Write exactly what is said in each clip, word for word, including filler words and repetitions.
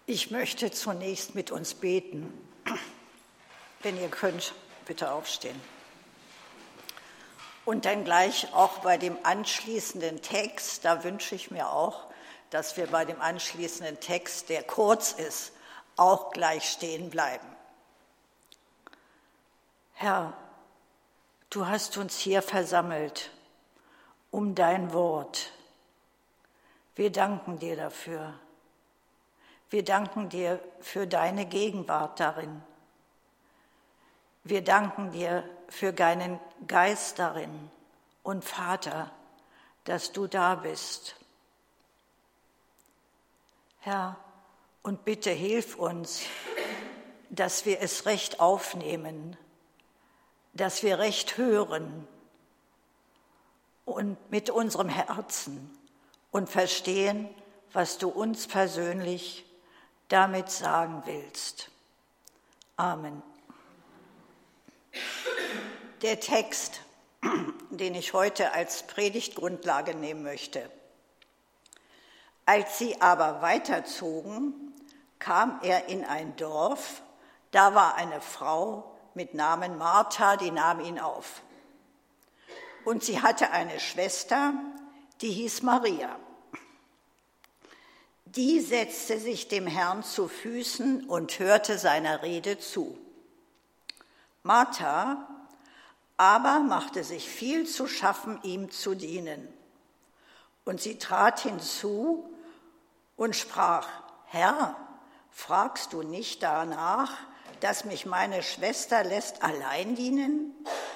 Ich möchte zunächst mit uns beten. Wenn ihr könnt, bitte aufstehen. Und dann gleich auch bei dem anschließenden Text, da wünsche ich mir auch, dass wir bei dem anschließenden Text, der kurz ist, auch gleich stehen bleiben. Herr, du hast uns hier versammelt um dein Wort. Wir danken dir dafür. Wir danken dir für deine Gegenwart darin. Wir danken dir für deinen Geist darin und Vater, dass du da bist. Herr, und bitte hilf uns, dass wir es recht aufnehmen, dass wir recht hören und mit unserem Herzen und verstehen, was du uns persönlich damit sagen willst. Amen. Der Text, den ich heute als Predigtgrundlage nehmen möchte. Als sie aber weiterzogen, kam er in ein Dorf, da war eine Frau mit Namen Martha, die nahm ihn auf. Und sie hatte eine Schwester, die hieß Maria. Die setzte sich dem Herrn zu Füßen und hörte seiner Rede zu. Martha aber machte sich viel zu schaffen, ihm zu dienen. Und sie trat hinzu und sprach: Herr, fragst du nicht danach, dass mich meine Schwester lässt allein dienen?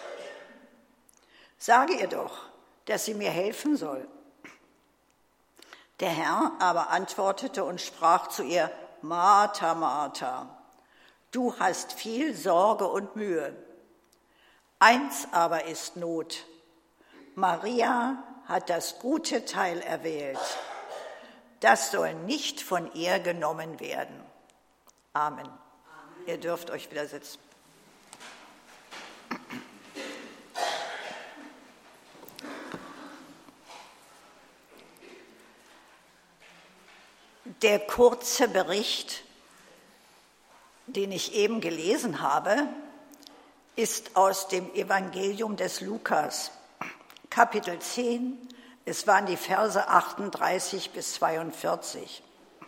Sage ihr doch, dass sie mir helfen soll. Der Herr aber antwortete und sprach zu ihr: Martha, Martha, du hast viel Sorge und Mühe. Eins aber ist Not. Maria hat das gute Teil erwählt. Das soll nicht von ihr genommen werden. Amen. Amen. Ihr dürft euch wieder sitzen. Der kurze Bericht, den ich eben gelesen habe, ist aus dem Evangelium des Lukas, Kapitel zehn, es waren die Verse achtunddreißig bis zweiundvierzig.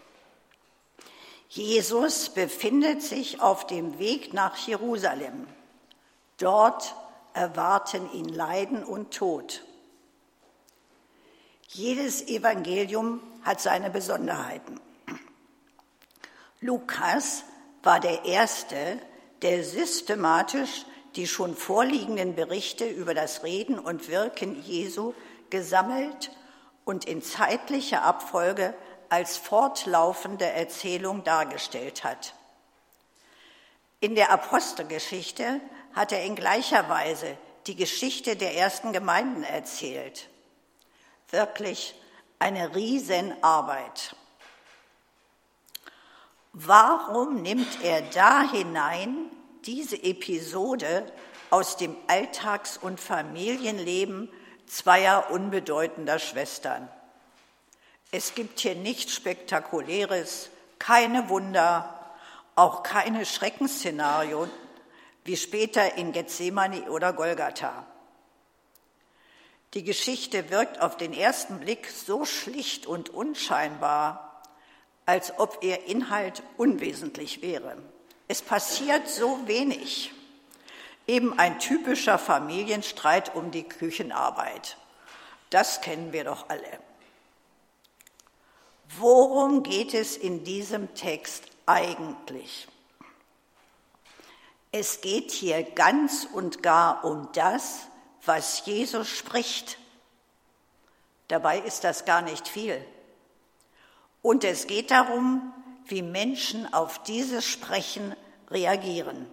Jesus befindet sich auf dem Weg nach Jerusalem. Dort erwarten ihn Leiden und Tod. Jedes Evangelium hat seine Besonderheiten. Lukas war der Erste, der systematisch die schon vorliegenden Berichte über das Reden und Wirken Jesu gesammelt und in zeitlicher Abfolge als fortlaufende Erzählung dargestellt hat. In der Apostelgeschichte hat er in gleicher Weise die Geschichte der ersten Gemeinden erzählt. Wirklich eine Riesenarbeit. Warum nimmt er da hinein diese Episode aus dem Alltags- und Familienleben zweier unbedeutender Schwestern? Es gibt hier nichts Spektakuläres, keine Wunder, auch keine Schreckensszenarien, wie später in Gethsemane oder Golgatha. Die Geschichte wirkt auf den ersten Blick so schlicht und unscheinbar, als ob ihr Inhalt unwesentlich wäre. Es passiert so wenig. Eben ein typischer Familienstreit um die Küchenarbeit. Das kennen wir doch alle. Worum geht es in diesem Text eigentlich? Es geht hier ganz und gar um das, was Jesus spricht. Dabei ist das gar nicht viel. Und es geht darum, wie Menschen auf dieses Sprechen reagieren.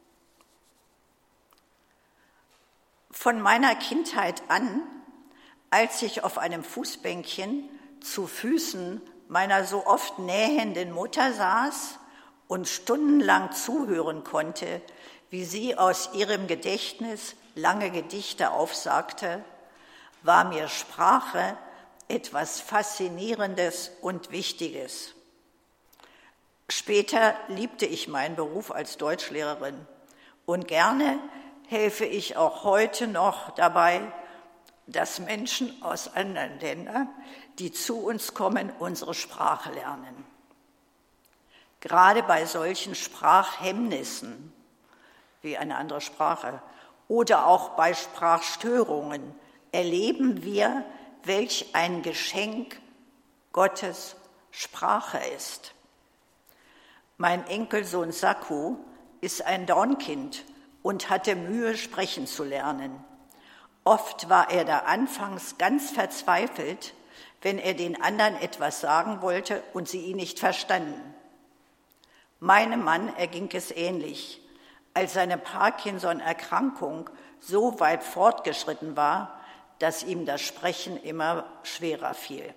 Von meiner Kindheit an, als ich auf einem Fußbänkchen zu Füßen meiner so oft nähenden Mutter saß und stundenlang zuhören konnte, wie sie aus ihrem Gedächtnis lange Gedichte aufsagte, war mir Sprache etwas Faszinierendes und Wichtiges. Später liebte ich meinen Beruf als Deutschlehrerin und gerne helfe ich auch heute noch dabei, dass Menschen aus anderen Ländern, die zu uns kommen, unsere Sprache lernen. Gerade bei solchen Sprachhemmnissen wie eine andere Sprache oder auch bei Sprachstörungen erleben wir, welch ein Geschenk Gottes Sprache ist. Mein Enkelsohn Saku ist ein Down-Kind und hatte Mühe, sprechen zu lernen. Oft war er da anfangs ganz verzweifelt, wenn er den anderen etwas sagen wollte und sie ihn nicht verstanden. Meinem Mann erging es ähnlich. Als seine Parkinson-Erkrankung so weit fortgeschritten war, dass ihm das Sprechen immer schwerer fiel.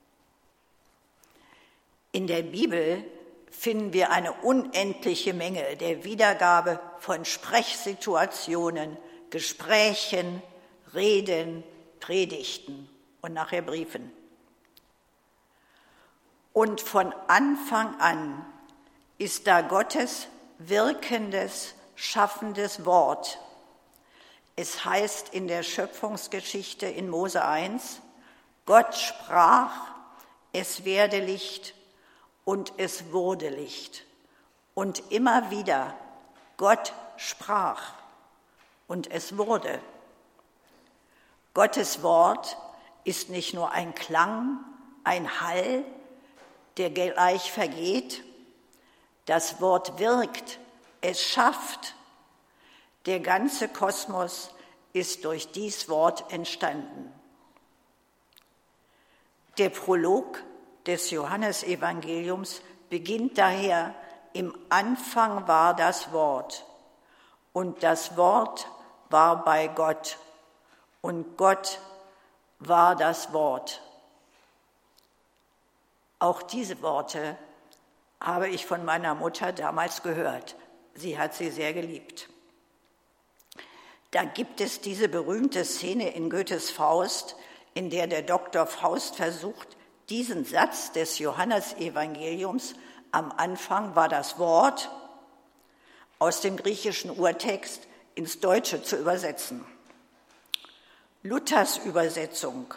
In der Bibel finden wir eine unendliche Menge der Wiedergabe von Sprechsituationen, Gesprächen, Reden, Predigten und nachher Briefen. Und von Anfang an ist da Gottes wirkendes, schaffendes Wort. Es heißt in der Schöpfungsgeschichte in Mose eins, Gott sprach, es werde Licht und es wurde Licht. Und immer wieder, Gott sprach und es wurde. Gottes Wort ist nicht nur ein Klang, ein Hall, der gleich vergeht. Das Wort wirkt, es schafft. Der ganze Kosmos ist durch dies Wort entstanden. Der Prolog des Johannesevangeliums beginnt daher, im Anfang war das Wort und das Wort war bei Gott und Gott war das Wort. Auch diese Worte habe ich von meiner Mutter damals gehört. Sie hat sie sehr geliebt. Da gibt es diese berühmte Szene in Goethes Faust, in der der Doktor Faust versucht, diesen Satz des Johannesevangeliums, am Anfang war das Wort, aus dem griechischen Urtext ins Deutsche zu übersetzen. Luthers Übersetzung,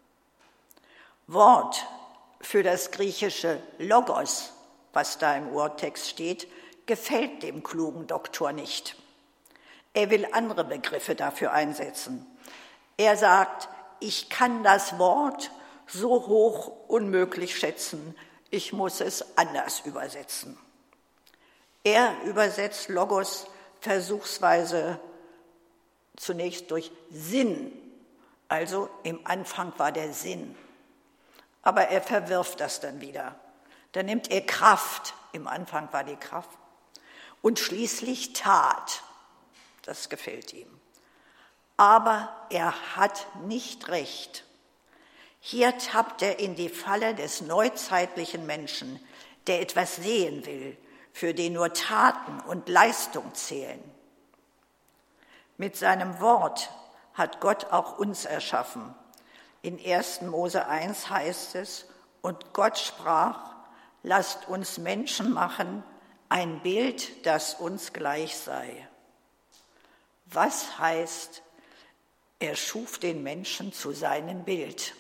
Wort für das griechische Logos, was da im Urtext steht, gefällt dem klugen Doktor nicht. Er will andere Begriffe dafür einsetzen. Er sagt, ich kann das Wort so hoch unmöglich schätzen, ich muss es anders übersetzen. Er übersetzt Logos versuchsweise zunächst durch Sinn, also im Anfang war der Sinn. Aber er verwirft das dann wieder. Dann nimmt er Kraft, im Anfang war die Kraft, und schließlich Tat. Das gefällt ihm. Aber er hat nicht recht. Hier tappt er in die Falle des neuzeitlichen Menschen, der etwas sehen will, für den nur Taten und Leistung zählen. Mit seinem Wort hat Gott auch uns erschaffen. In ersten Mose eins heißt es, und Gott sprach, lasst uns Menschen machen, ein Bild, das uns gleich sei. Was heißt, er schuf den Menschen zu seinem Bild?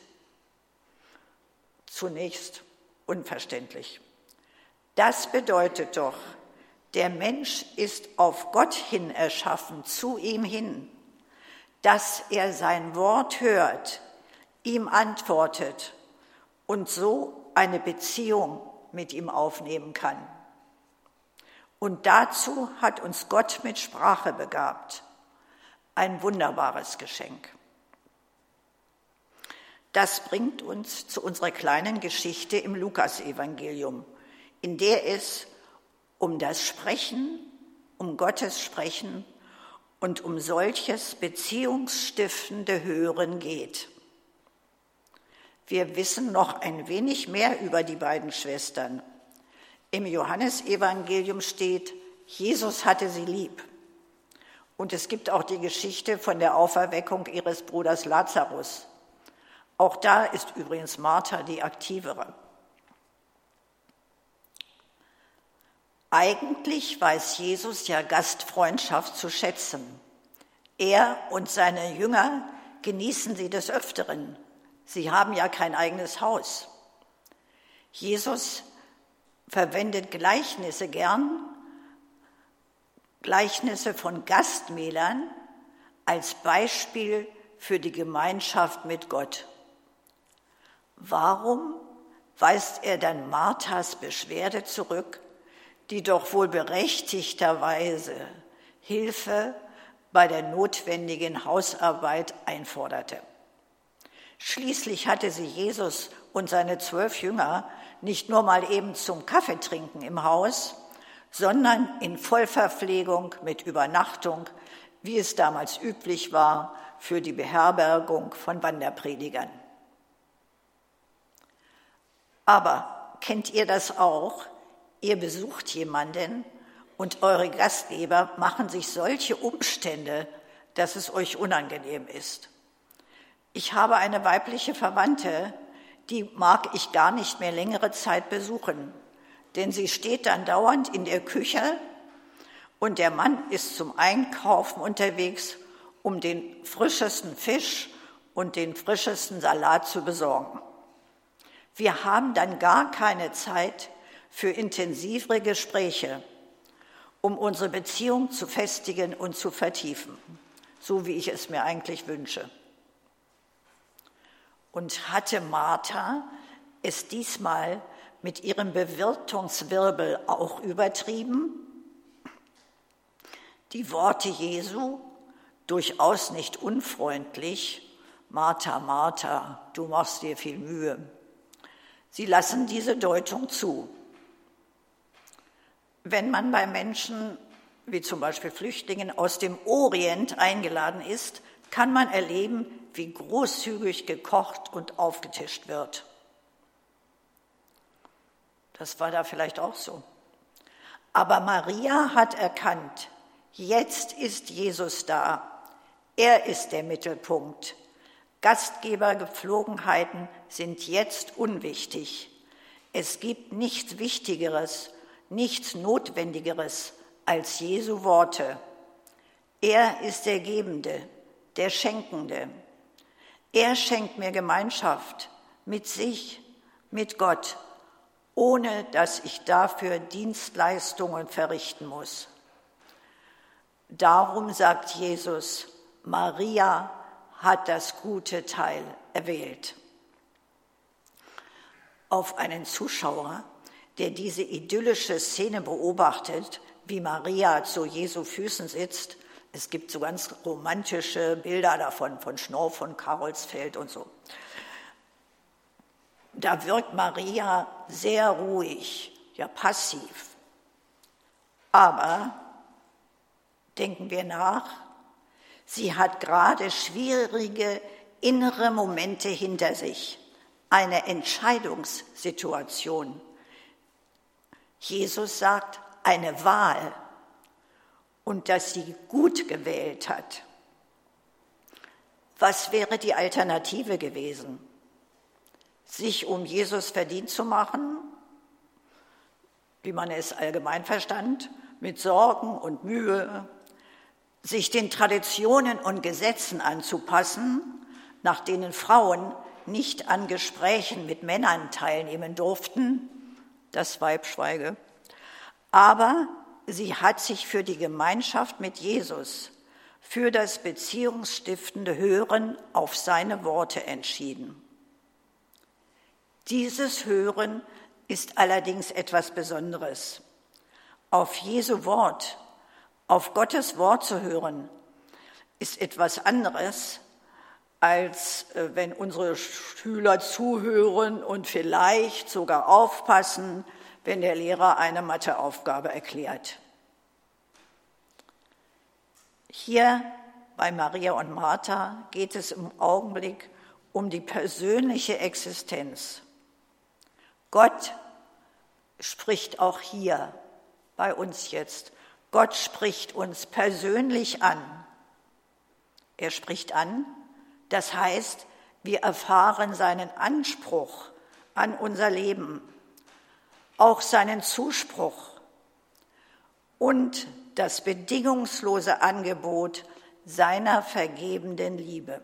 Zunächst unverständlich. Das bedeutet doch, der Mensch ist auf Gott hin erschaffen, zu ihm hin, dass er sein Wort hört, ihm antwortet und so eine Beziehung mit ihm aufnehmen kann. Und dazu hat uns Gott mit Sprache begabt. Ein wunderbares Geschenk. Das bringt uns zu unserer kleinen Geschichte im Lukasevangelium, in der es um das Sprechen, um Gottes Sprechen und um solches beziehungsstiftende Hören geht. Wir wissen noch ein wenig mehr über die beiden Schwestern. Im Johannesevangelium steht, Jesus hatte sie lieb. Und es gibt auch die Geschichte von der Auferweckung ihres Bruders Lazarus. Auch da ist übrigens Martha die aktivere. Eigentlich weiß Jesus ja Gastfreundschaft zu schätzen. Er und seine Jünger genießen sie des Öfteren. Sie haben ja kein eigenes Haus. Jesus verwendet Gleichnisse gern, Gleichnisse von Gastmählern als Beispiel für die Gemeinschaft mit Gott. Warum weist er dann Marthas Beschwerde zurück, die doch wohl berechtigterweise Hilfe bei der notwendigen Hausarbeit einforderte? Schließlich hatte sie Jesus und seine zwölf Jünger nicht nur mal eben zum Kaffeetrinken im Haus, sondern in Vollverpflegung mit Übernachtung, wie es damals üblich war, für die Beherbergung von Wanderpredigern. Aber kennt ihr das auch? Ihr besucht jemanden und eure Gastgeber machen sich solche Umstände, dass es euch unangenehm ist. Ich habe eine weibliche Verwandte, die mag ich gar nicht mehr längere Zeit besuchen, denn sie steht dann dauernd in der Küche und der Mann ist zum Einkaufen unterwegs, um den frischesten Fisch und den frischesten Salat zu besorgen. Wir haben dann gar keine Zeit für intensivere Gespräche, um unsere Beziehung zu festigen und zu vertiefen, so wie ich es mir eigentlich wünsche. Und hatte Martha es diesmal mit ihrem Bewirtungswirbel auch übertrieben? Die Worte Jesu, durchaus nicht unfreundlich, Martha, Martha, du machst dir viel Mühe. Sie lassen diese Deutung zu. Wenn man bei Menschen, wie zum Beispiel Flüchtlingen aus dem Orient eingeladen ist, kann man erleben, wie großzügig gekocht und aufgetischt wird. Das war da vielleicht auch so. Aber Maria hat erkannt, jetzt ist Jesus da. Er ist der Mittelpunkt. Gastgebergepflogenheiten sind jetzt unwichtig. Es gibt nichts Wichtigeres, nichts Notwendigeres als Jesu Worte. Er ist der Gebende, der Schenkende. Er schenkt mir Gemeinschaft mit sich, mit Gott, ohne dass ich dafür Dienstleistungen verrichten muss. Darum sagt Jesus, Maria hat das gute Teil erwählt. Auf einen Zuschauer, der diese idyllische Szene beobachtet, wie Maria zu Jesu Füßen sitzt, es gibt so ganz romantische Bilder davon, von Schnorr von Karolsfeld und so. Da wirkt Maria sehr ruhig, ja passiv. Aber denken wir nach, sie hat gerade schwierige innere Momente hinter sich, eine Entscheidungssituation. Jesus sagt, eine Wahl und dass sie gut gewählt hat. Was wäre die Alternative gewesen? Sich um Jesus verdient zu machen, wie man es allgemein verstand, mit Sorgen und Mühe, sich den Traditionen und Gesetzen anzupassen, nach denen Frauen nicht an Gesprächen mit Männern teilnehmen durften, das Weib schweige, aber sie hat sich für die Gemeinschaft mit Jesus, für das beziehungsstiftende Hören auf seine Worte entschieden. Dieses Hören ist allerdings etwas Besonderes. Auf Jesu Wort, auf Gottes Wort zu hören, ist etwas anderes, als wenn unsere Schüler zuhören und vielleicht sogar aufpassen, wenn der Lehrer eine Matheaufgabe erklärt. Hier bei Maria und Martha geht es im Augenblick um die persönliche Existenz. Gott spricht auch hier bei uns jetzt. Gott spricht uns persönlich an. Er spricht an, das heißt, wir erfahren seinen Anspruch an unser Leben, auch seinen Zuspruch. und das bedingungslose Angebot seiner vergebenden Liebe.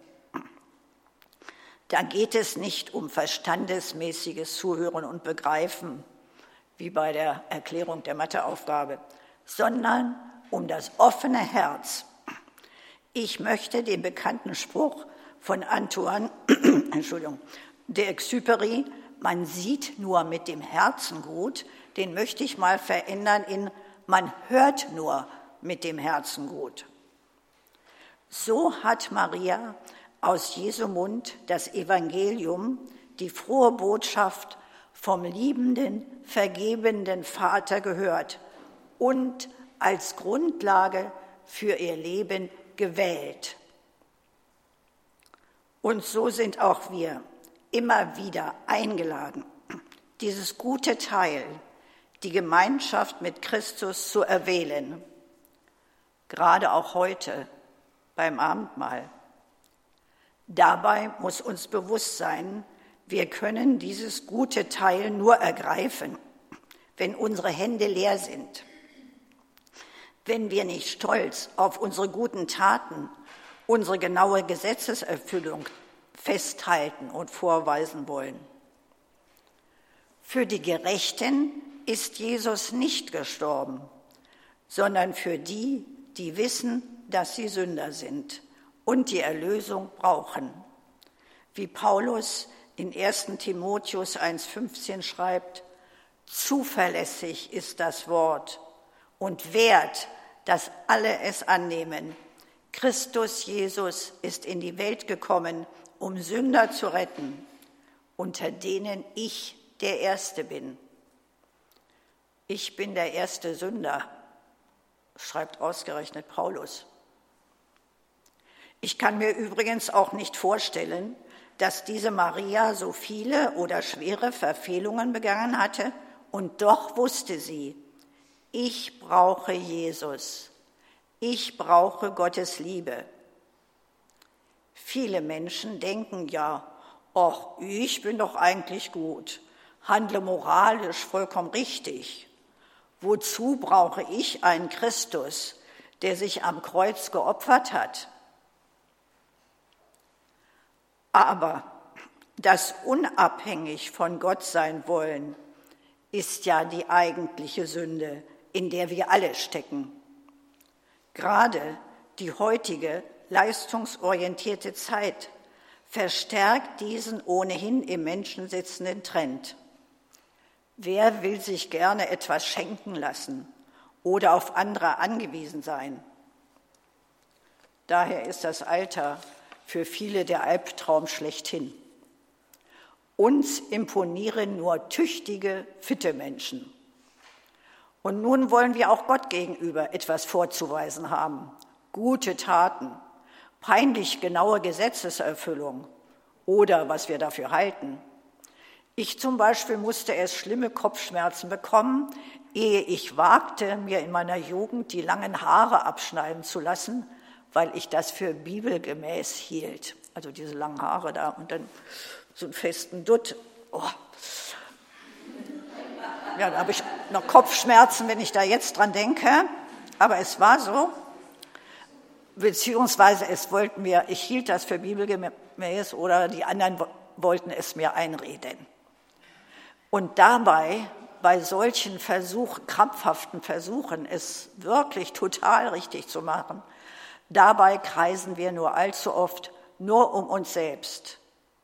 Da geht es nicht um verstandesmäßiges Zuhören und Begreifen, wie bei der Erklärung der Matheaufgabe, sondern um das offene Herz. Ich möchte den bekannten Spruch von Antoine Entschuldigung, de Exupéry, man sieht nur mit dem Herzen gut, den möchte ich mal verändern in man hört nur mit dem Herzen gut. So hat Maria aus Jesu Mund das Evangelium, die frohe Botschaft vom liebenden, vergebenden Vater gehört und als Grundlage für ihr Leben gewählt. Und so sind auch wir immer wieder eingeladen, dieses gute Teil, die Gemeinschaft mit Christus zu erwählen, gerade auch heute beim Abendmahl. Dabei muss uns bewusst sein, wir können dieses gute Teil nur ergreifen, wenn unsere Hände leer sind, wenn wir nicht stolz auf unsere guten Taten, unsere genaue Gesetzeserfüllung festhalten und vorweisen wollen. Für die Gerechten ist Jesus nicht gestorben, sondern für die, die wissen, dass sie Sünder sind und die Erlösung brauchen. Wie Paulus in ersten Timotheus eins fünfzehn schreibt, zuverlässig ist das Wort und wert, dass alle es annehmen. Christus Jesus ist in die Welt gekommen, um Sünder zu retten, unter denen ich der Erste bin. Ich bin der erste Sünder, schreibt ausgerechnet Paulus. Ich kann mir übrigens auch nicht vorstellen, dass diese Maria so viele oder schwere Verfehlungen begangen hatte, und doch wusste sie, ich brauche Jesus, ich brauche Gottes Liebe. Viele Menschen denken ja, ach, ich bin doch eigentlich gut, handle moralisch vollkommen richtig. Wozu brauche ich einen Christus, der sich am Kreuz geopfert hat? Aber das unabhängig von Gott sein wollen, ist ja die eigentliche Sünde, in der wir alle stecken. Gerade die heutige leistungsorientierte Zeit verstärkt diesen ohnehin im Menschen sitzenden Trend. Wer will sich gerne etwas schenken lassen oder auf andere angewiesen sein? Daher ist das Alter für viele der Albtraum schlechthin. Uns imponieren nur tüchtige, fitte Menschen. Und nun wollen wir auch Gott gegenüber etwas vorzuweisen haben. Gute Taten, peinlich genaue Gesetzeserfüllung oder was wir dafür halten. Ich zum Beispiel musste erst schlimme Kopfschmerzen bekommen, ehe ich wagte, mir in meiner Jugend die langen Haare abschneiden zu lassen, weil ich das für bibelgemäß hielt. Also diese langen Haare da und dann so einen festen Dutt. Oh. Ja, da habe ich noch Kopfschmerzen, wenn ich da jetzt dran denke. Aber es war so, beziehungsweise es wollten mir, ich hielt das für bibelgemäß oder die anderen wollten es mir einreden. Und dabei, bei solchen Versuchen, krampfhaften Versuchen, es wirklich total richtig zu machen, dabei kreisen wir nur allzu oft nur um uns selbst.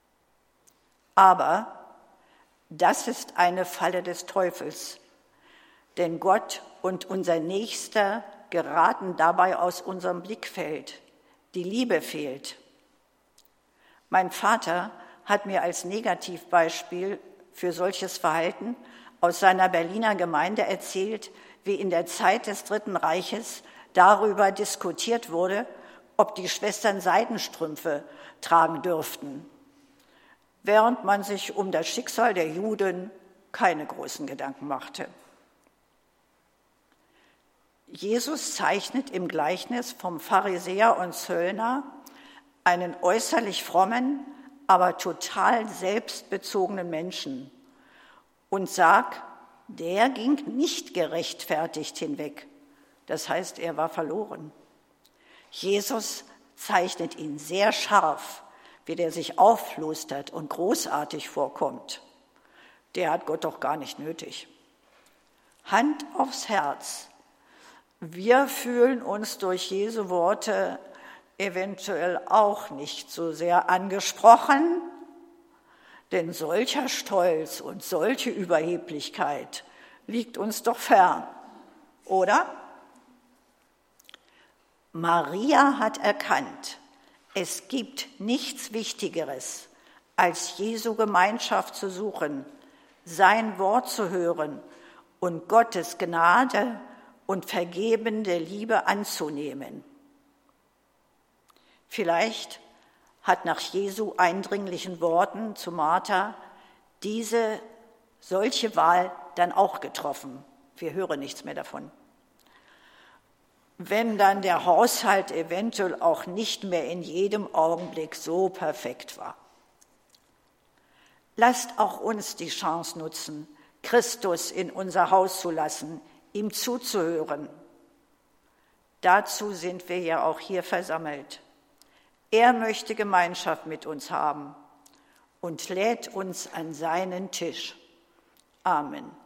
Aber das ist eine Falle des Teufels, denn Gott und unser Nächster geraten dabei aus unserem Blickfeld. Die Liebe fehlt. Mein Vater hat mir als Negativbeispiel für solches Verhalten aus seiner Berliner Gemeinde erzählt, wie in der Zeit des Dritten Reiches darüber diskutiert wurde, ob die Schwestern Seidenstrümpfe tragen dürften, während man sich um das Schicksal der Juden keine großen Gedanken machte. Jesus zeichnet im Gleichnis vom Pharisäer und Zöllner einen äußerlich frommen, aber total selbstbezogenen Menschen und sagt, der ging nicht gerechtfertigt hinweg, Das heißt, er war verloren. Jesus zeichnet ihn sehr scharf, wie der sich auflustert und großartig vorkommt. Der hat Gott doch gar nicht nötig. Hand aufs Herz. Wir fühlen uns durch Jesu Worte eventuell auch nicht so sehr angesprochen, denn solcher Stolz und solche Überheblichkeit liegt uns doch fern, oder? Maria hat erkannt, es gibt nichts Wichtigeres, als Jesu Gemeinschaft zu suchen, sein Wort zu hören und Gottes Gnade und vergebende Liebe anzunehmen. Vielleicht hat nach Jesu eindringlichen Worten zu Martha diese solche Wahl dann auch getroffen. Wir hören nichts mehr davon. Wenn dann der Haushalt eventuell auch nicht mehr in jedem Augenblick so perfekt war. Lasst auch uns die Chance nutzen, Christus in unser Haus zu lassen, ihm zuzuhören. Dazu sind wir ja auch hier versammelt. Er möchte Gemeinschaft mit uns haben und lädt uns an seinen Tisch. Amen.